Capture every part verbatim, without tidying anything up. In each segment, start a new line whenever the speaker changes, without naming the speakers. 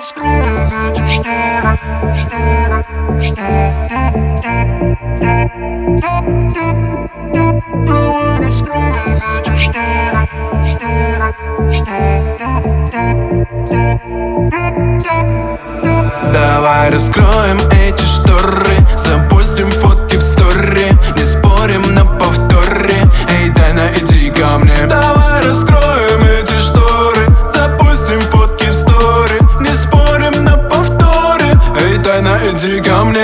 раскроем эти шторы, шторы, шторы. Давай раскроем эти шторы, шторы, шторы.
Давай раскроем эти шторы, запустим фотки в стори, не спорим на повторе. Эй, Тайна, иди ко мне. Давай раскроем эти шторы, запустим фотки в стори, не спорим на повторе. Эй, Тайна, иди ко мне.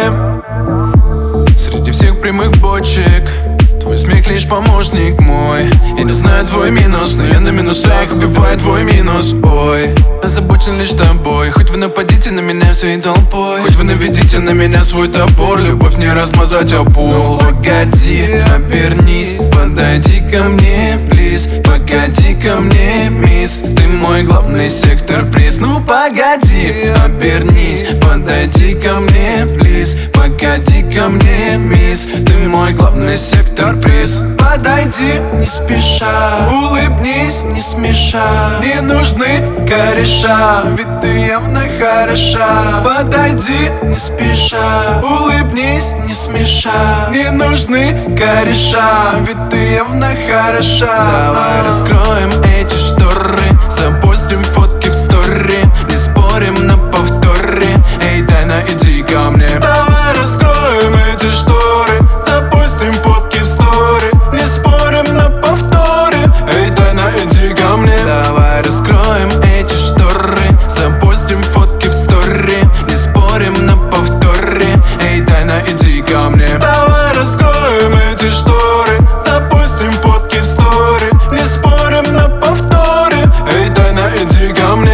Среди всех прямых бочек твой смех лишь помощник мой. Я не знаю твой минус, но я на минусах убиваю твой минус. Ой, озабочен лишь тобой. Хоть вы нападите на меня всей толпой, хоть вы наведите на меня свой топор, любовь не размазать об пол. Ну погоди, обернись, подойди ко мне, плиз. Погоди ко мне, мисс, ты мой главный сектор приз. Ну погоди, обернись, подойди ко мне, плиз. Погоди ко мне, мисс, ты мой главный сектор приз. Подойди, не спеша, улыбнись, не смеша. Не нужны кореша, ведь ты явно хороша. Подойди, не спеша, улыбнись, не смеша. Не нужны кореша, ведь ты явно хороша. Давай раскроем эти шторы, запустим фотки в стори, не спорим на повторе. Эй, Тайна, иди ко мне. Давай раскроем эти шторы, запустим фотки в стори, не спорим на повторе. Эй, Тайна, иди ко мне. Давай раскроем эти шторы, запустим фотки в стори, не спорим на повторе. Эй, Тайна, иди ко мне. Давай раскроем эти шторы, запустим фотки в стори, не спорим на повторе. Эй, Тайна, иди ко мне.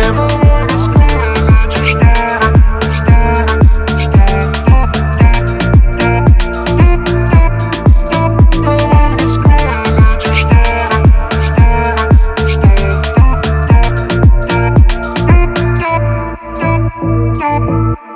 Stop.